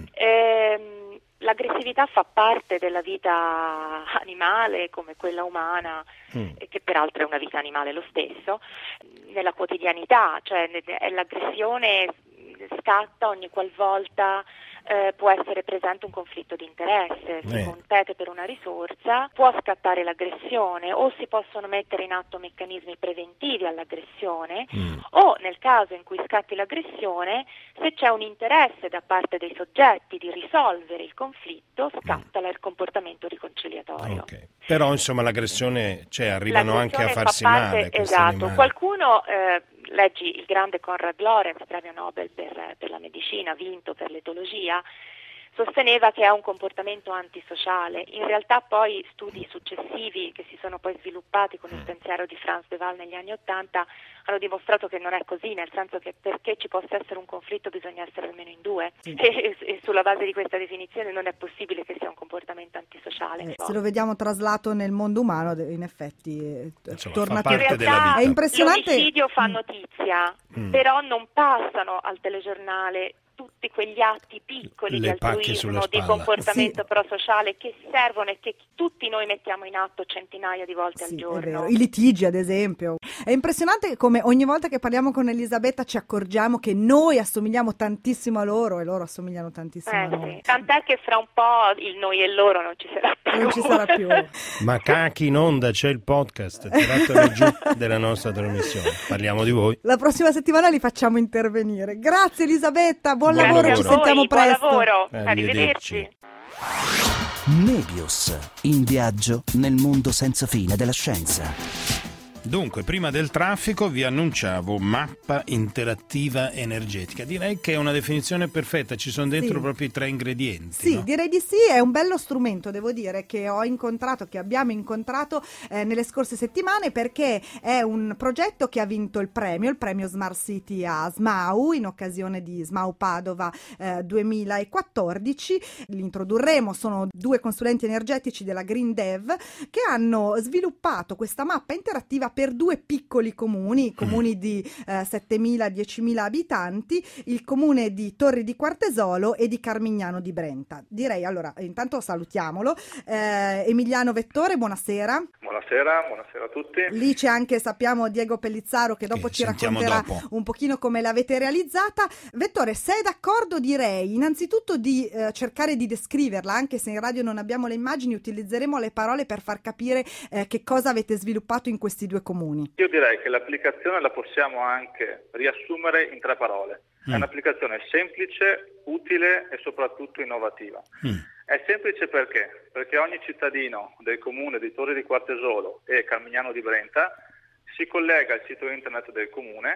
Ehm, l'aggressività fa parte della vita animale come quella umana, Mm. e che peraltro è una vita animale lo stesso, nella quotidianità, cioè ne- l'aggressione scatta ogni qualvolta eh, può essere presente un conflitto di interesse, si Eh. compete per una risorsa, può scattare l'aggressione o si possono mettere in atto meccanismi preventivi all'aggressione Mm. o nel caso in cui scatti l'aggressione, se c'è un interesse da parte dei soggetti di risolvere il conflitto, scatta il comportamento riconciliatorio. Ok. Però insomma l'aggressione, cioè arrivano anche a L'aggressione farsi fa parte- male questi esatto. animali. Qualcuno, eh, leggi il grande Konrad Lorenz, premio Nobel per, per la medicina, vinto per l'etologia, sosteneva che è un comportamento antisociale. In realtà poi studi successivi che si sono poi sviluppati con il pensiero di Franz de Waal negli anni Ottanta hanno dimostrato che non è così, nel senso che perché ci possa essere un conflitto bisogna essere almeno in due Sì. e, e sulla base di questa definizione non è possibile che sia un comportamento antisociale. Eh, se lo vediamo traslato nel mondo umano, de- in effetti eh, Insomma, torna fa più... In parte della realtà vita. È impressionante. l'omicidio fa notizia, Mm. però non passano al telegiornale tutti quegli atti piccoli Le di pacche sulla altruismo, di spalla. comportamento Sì. prosociale che servono e che tutti noi mettiamo in atto centinaia di volte Sì, al è giorno. vero. I litigi, ad esempio. È impressionante come ogni volta che parliamo con Elisabetta ci accorgiamo che noi assomigliamo tantissimo a loro e loro assomigliano tantissimo Eh, a noi. sì. Tant'è che fra un po' il noi e loro non ci sarà più. Non ci sarà più. Macachi in onda, c'è il podcast, tiratelo giù della nostra trasmissione. Parliamo di voi. La prossima settimana li facciamo intervenire. Grazie Elisabetta, buon Buon lavoro, lavoro. ci sentiamo Buon presto. lavoro, Arrivederci. arrivederci. Nebius, in viaggio nel mondo senza fine della scienza. Dunque, prima del traffico vi annunciavo mappa interattiva energetica. Direi che è una definizione perfetta, ci sono dentro Sì. proprio i tre ingredienti. Sì, no? direi di sì, è un bello strumento, devo dire, che ho incontrato, che abbiamo incontrato eh, nelle scorse settimane, perché è un progetto che ha vinto il premio, il premio Smart City a SMAU, in occasione di SMAU Padova eh, duemilaquattordici. Li introdurremo, sono due consulenti energetici della Green Dev che hanno sviluppato questa mappa interattiva per due piccoli comuni, comuni di eh, settemila diecimila abitanti, il comune di Torri di Quartesolo e di Carmignano di Brenta. Direi, allora, intanto salutiamolo. Eh, Emiliano Vettore, buonasera. Buonasera, buonasera a tutti. Lì c'è anche, sappiamo, Diego Pellizzaro che dopo Che ci sentiamo racconterà dopo. un pochino come l'avete realizzata. Vettore, sei d'accordo, direi innanzitutto di eh, cercare di descriverla, anche se in radio non abbiamo le immagini, utilizzeremo le parole per far capire eh, che cosa avete sviluppato in questi due comuni. Io direi che l'applicazione la possiamo anche riassumere in tre parole. È Mm. un'applicazione semplice, utile e soprattutto innovativa. Mm. È semplice perché? Perché ogni cittadino del comune di Torri di Quartesolo e Carmignano di Brenta si collega al sito internet del comune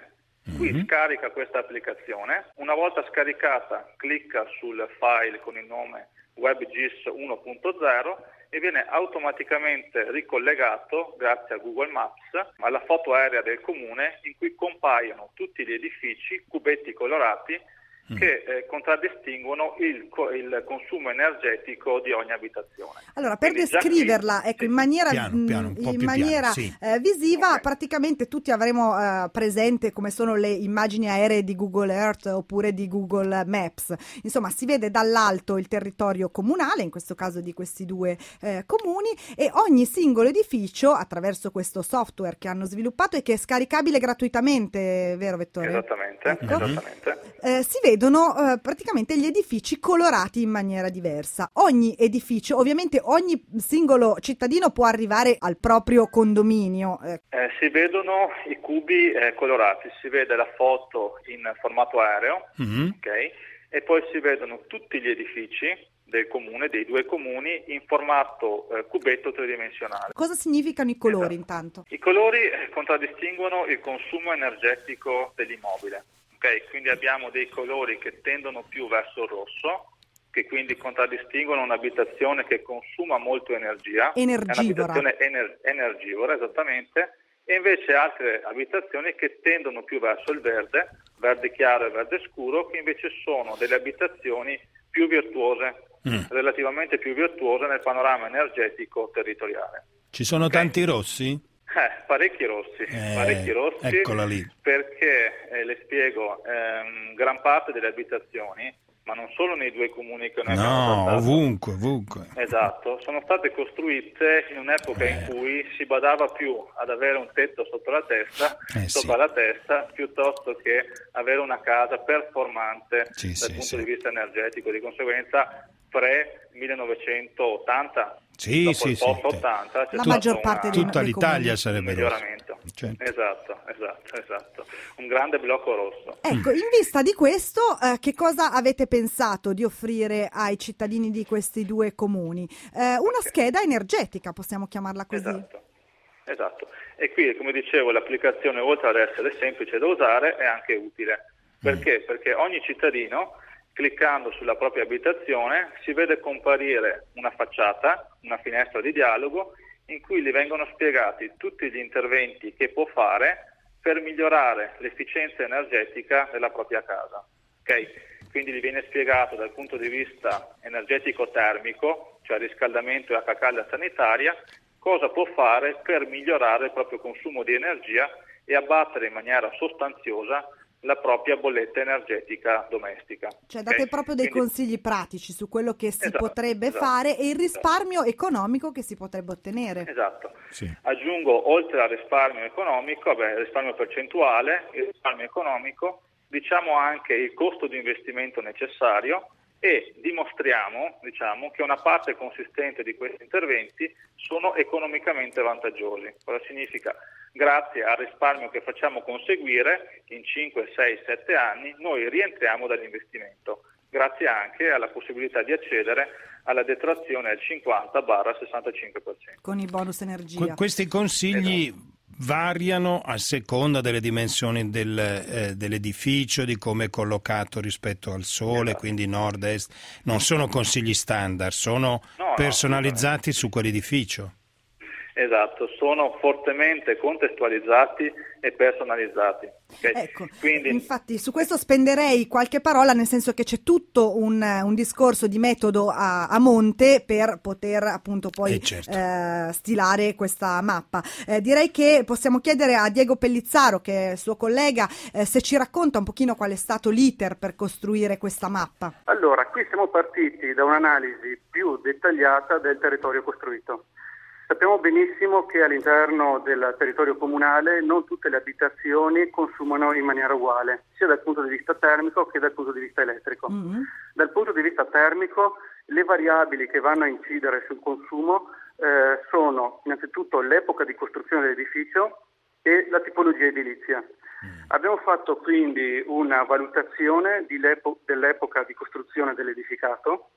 Qui Mhm. scarica questa applicazione, una volta scaricata clicca sul file con il nome WebGIS uno punto zero e viene automaticamente ricollegato grazie a Google Maps alla foto aerea del comune in cui compaiono tutti gli edifici, cubetti colorati che eh, contraddistinguono il, co- il consumo energetico di ogni abitazione. Allora, per Quindi già qui- descriverla, ecco, in maniera, Piano, piano, un mh, po' in più maniera piano, sì. eh, visiva, Ok. praticamente tutti avremo eh, presente come sono le immagini aeree di Google Earth oppure di Google Maps. Insomma, si vede dall'alto il territorio comunale, in questo caso di questi due eh, comuni, e ogni singolo edificio, attraverso questo software che hanno sviluppato e che è scaricabile gratuitamente, vero Vettore? Esattamente, Ecco. esattamente. Eh, si vedono eh, praticamente gli edifici colorati in maniera diversa. Ogni edificio, ovviamente ogni singolo cittadino può arrivare al proprio condominio. eh, Eh, si vedono i cubi eh, colorati, si vede la foto in formato aereo, Mhm. ok? E poi si vedono tutti gli edifici del comune, dei due comuni, in formato eh, cubetto tridimensionale. Cosa significano i colori Esatto. intanto? I colori eh, contraddistinguono il consumo energetico dell'immobile, ok? Quindi abbiamo dei colori che tendono più verso il rosso, che quindi contraddistinguono un'abitazione che consuma molto energia, Energivora. è un'abitazione ener- energivora, esattamente, e invece altre abitazioni che tendono più verso il verde, verde chiaro e verde scuro, che invece sono delle abitazioni più virtuose, Mm. relativamente più virtuose nel panorama energetico territoriale. Ci sono Ok. tanti rossi? Eh, parecchi rossi, Eh, parecchi rossi, eccola lì. perché eh, le spiego, ehm, gran parte delle abitazioni, ma non solo nei due comuni che noi abbiamo No, trattato, ovunque, ovunque. esatto, sono state costruite in un'epoca in cui si badava più ad avere un tetto sotto la testa, Eh, sopra sì. la testa, piuttosto che avere una casa performante Sì, dal sì, punto sì. di vista energetico, di conseguenza pre millenovecentottanta. Sì, Dopo sì, il sì. post ottanta c'è La stato maggior una- parte dei- Tutta dei l'Italia comuni. sarebbe un rossa. miglioramento. Certo. Esatto, esatto, esatto. Un grande blocco rosso. Ecco, in vista di questo, eh, che cosa avete pensato di offrire ai cittadini di questi due comuni? Eh, una Ok. scheda energetica, possiamo chiamarla così? Esatto, esatto. E qui, come dicevo, l'applicazione, oltre ad essere semplice da usare, è anche utile. Perché? Perché ogni cittadino, cliccando sulla propria abitazione, si vede comparire una facciata, una finestra di dialogo, in cui gli vengono spiegati tutti gli interventi che può fare per migliorare l'efficienza energetica della propria casa. Ok? Quindi gli viene spiegato dal punto di vista energetico-termico, cioè riscaldamento e acqua calda sanitaria, cosa può fare per migliorare il proprio consumo di energia e abbattere in maniera sostanziosa la propria bolletta energetica domestica. Cioè date ok? proprio dei Quindi- consigli pratici su quello che si Esatto, potrebbe esatto, fare e il esatto. risparmio economico che si potrebbe ottenere. Esatto. Sì. Aggiungo, oltre al risparmio economico, vabbè, il risparmio percentuale, il risparmio economico, diciamo anche il costo di investimento necessario e dimostriamo, diciamo, che una parte consistente di questi interventi sono economicamente vantaggiosi. Cosa significa? Grazie al risparmio che facciamo conseguire in cinque, sei, sette anni, noi rientriamo dall'investimento, grazie anche alla possibilità di accedere alla detrazione al cinquanta sessantacinque per cento. Con i bonus energia. Que- questi consigli variano a seconda delle dimensioni del, eh, dell'edificio, di come è collocato rispetto al sole, Esatto. quindi nord-est. Non sono consigli standard, sono No, no, personalizzati su quell'edificio. Esatto, sono fortemente contestualizzati e personalizzati. ok? Ecco, Quindi, infatti su questo spenderei qualche parola, nel senso che c'è tutto un, un discorso di metodo a, a monte per poter appunto poi Eh, certo. eh, stilare questa mappa. Eh, direi che possiamo chiedere a Diego Pellizzaro, che è suo collega, eh, se ci racconta un pochino qual è stato l'iter per costruire questa mappa. Allora, qui siamo partiti da un'analisi più dettagliata del territorio costruito. Sappiamo benissimo che all'interno del territorio comunale non tutte le abitazioni consumano in maniera uguale, sia dal punto di vista termico che dal punto di vista elettrico. Mm-hmm. Dal punto di vista termico, le variabili che vanno a incidere sul consumo eh, sono innanzitutto l'epoca di costruzione dell'edificio e la tipologia edilizia. Mm. Abbiamo fatto quindi una valutazione di dell'epoca di costruzione dell'edificato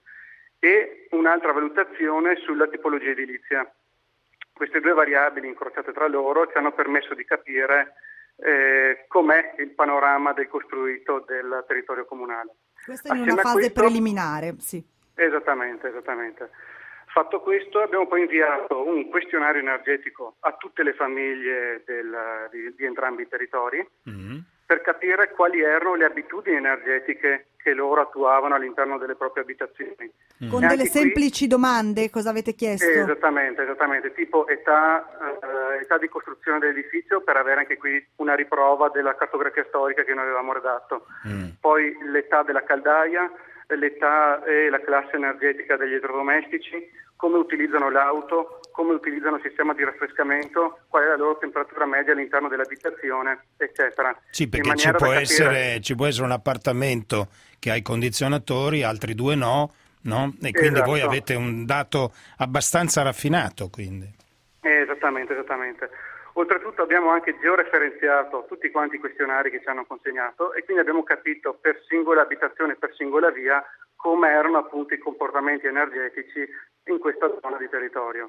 e un'altra valutazione sulla tipologia edilizia. Queste due variabili incrociate tra loro ci hanno permesso di capire eh, com'è il panorama del costruito del territorio comunale. Questo in Assieme una a fase questo, preliminare, sì. Esattamente, esattamente. Fatto questo, abbiamo poi inviato un questionario energetico a tutte le famiglie del, di, di entrambi i territori mm-hmm. per capire quali erano le abitudini energetiche che loro attuavano all'interno delle proprie abitazioni. Mm. Con delle semplici qui, domande, cosa avete chiesto? Eh, esattamente, esattamente, tipo età, eh, età di costruzione dell'edificio, per avere anche qui una riprova della cartografia storica che noi avevamo redatto. Mm. Poi l'età della caldaia, l'età e la classe energetica degli elettrodomestici, come utilizzano l'auto, come utilizzano il sistema di raffrescamento, qual è la loro temperatura media all'interno dell'abitazione, eccetera. Sì, perché ci può, capire... essere, ci può essere un appartamento che ha i condizionatori, altri due no, no? E quindi esatto. Voi avete un dato abbastanza raffinato, quindi. Esattamente, esattamente. Oltretutto abbiamo anche georeferenziato tutti quanti i questionari che ci hanno consegnato e quindi abbiamo capito per singola abitazione, per singola via, come erano appunto i comportamenti energetici in questa zona di territorio.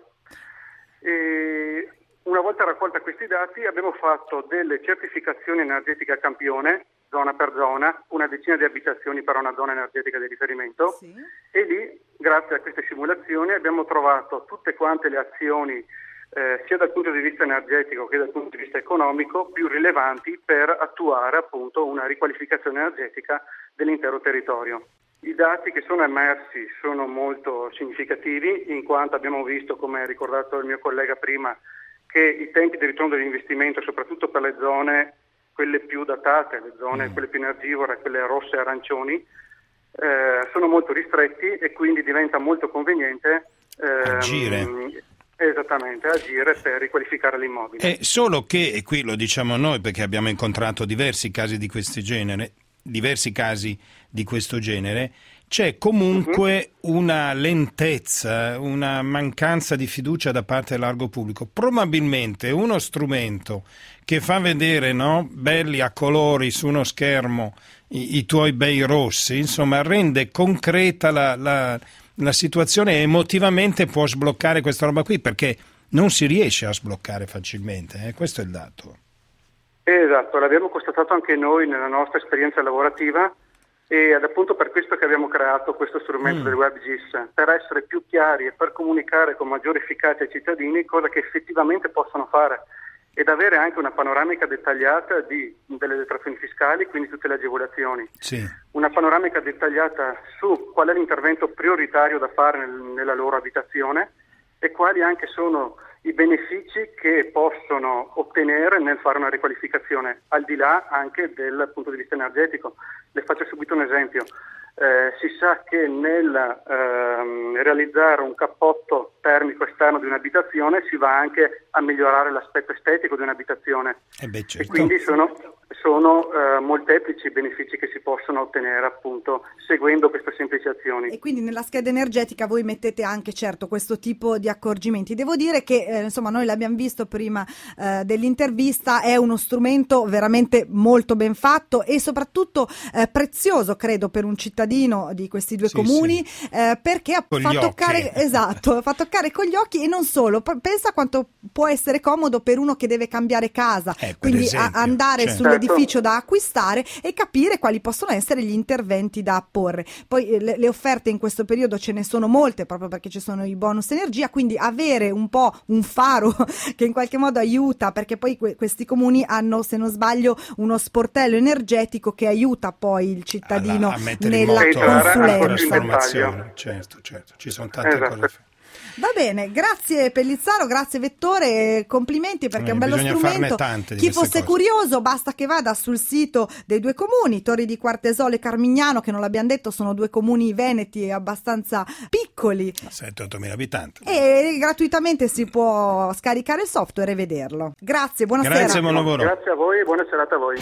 E una volta raccolta questi dati abbiamo fatto delle certificazioni energetiche a campione, zona per zona, una decina di abitazioni per una zona energetica di riferimento, sì. E lì, grazie a queste simulazioni, abbiamo trovato tutte quante le azioni Eh, sia dal punto di vista energetico che dal punto di vista economico più rilevanti per attuare appunto una riqualificazione energetica dell'intero territorio. I dati che sono emersi sono molto significativi in quanto abbiamo visto, come ha ricordato il mio collega prima, che i tempi di ritorno dell'investimento, soprattutto per le zone quelle più datate, le zone mm. quelle più energivore, quelle rosse e arancioni, eh, sono molto ristretti e quindi diventa molto conveniente ehm, agire. Esattamente, agire per riqualificare l'immobile. È solo che, e qui lo diciamo noi perché abbiamo incontrato diversi casi di questo genere, diversi casi di questo genere, c'è comunque uh-huh. una lentezza, una mancanza di fiducia da parte del largo pubblico. Probabilmente uno strumento che fa vedere, no, belli a colori su uno schermo i, i tuoi bei rossi, insomma, rende concreta la... la la situazione emotivamente può sbloccare questa roba qui, perché non si riesce a sbloccare facilmente, eh? Questo è il dato. Esatto, l'abbiamo constatato anche noi nella nostra esperienza lavorativa ed è appunto per questo che abbiamo creato questo strumento mm. del WebGIS, per essere più chiari e per comunicare con maggiore efficacia ai cittadini cosa che effettivamente possono fare ed avere anche una panoramica dettagliata di, delle detrazioni fiscali, quindi tutte le agevolazioni. Sì. Una panoramica dettagliata su qual è l'intervento prioritario da fare nel, nella loro abitazione e quali anche sono i benefici che possono ottenere nel fare una riqualificazione, al di là anche del punto di vista energetico. Le faccio subito un esempio. Eh, si sa che nel ehm, realizzare un cappotto termico esterno di un'abitazione si va anche a migliorare l'aspetto estetico di un'abitazione eh beh, certo. E quindi sono, sono eh, molteplici i benefici che si possono ottenere appunto seguendo queste semplici azioni. E quindi nella scheda energetica voi mettete anche certo questo tipo di accorgimenti. Devo dire che eh, insomma noi l'abbiamo visto prima eh, dell'intervista, è uno strumento veramente molto ben fatto e soprattutto eh, prezioso credo per un cittadino di questi due sì, comuni sì. Eh, perché ha con fa toccare esatto, fa toccare con gli occhi e non solo, pensa quanto può essere comodo per uno che deve cambiare casa, eh, quindi esempio, a andare certo. sull'edificio da acquistare e capire quali possono essere gli interventi da apporre. Poi eh, le, le offerte in questo periodo ce ne sono molte proprio perché ci sono i bonus energia, quindi avere un po' un faro che in qualche modo aiuta, perché poi que- questi comuni hanno, se non sbaglio, uno sportello energetico che aiuta poi il cittadino a, a nella consulenza. Certo, certo, ci sono tante esatto. cose. Va bene, grazie Pellizzaro, grazie Vettore, complimenti perché eh, è un bello strumento. Chi fosse cose. curioso basta che vada sul sito dei due comuni, Torri di Quartesolo e Carmignano, che non l'abbiamo detto sono due comuni veneti abbastanza piccoli. sette otto mila abitanti. E gratuitamente si può scaricare il software e vederlo. Grazie, buonasera. Grazie, buon lavoro. Grazie a voi e buona serata a voi.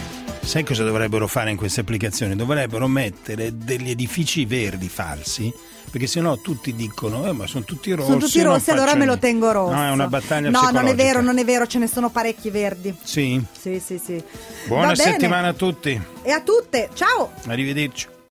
Sai cosa dovrebbero fare in queste applicazioni? Dovrebbero mettere degli edifici verdi falsi, perché sennò tutti dicono eh, ma sono tutti rossi. Sono tutti rossi, allora me lo tengo rosso. No, è una battaglia no, psicologica. No, non è vero, non è vero, ce ne sono parecchi verdi. Sì? Sì, sì, sì. Buona settimana a tutti. E a tutte, ciao! Arrivederci.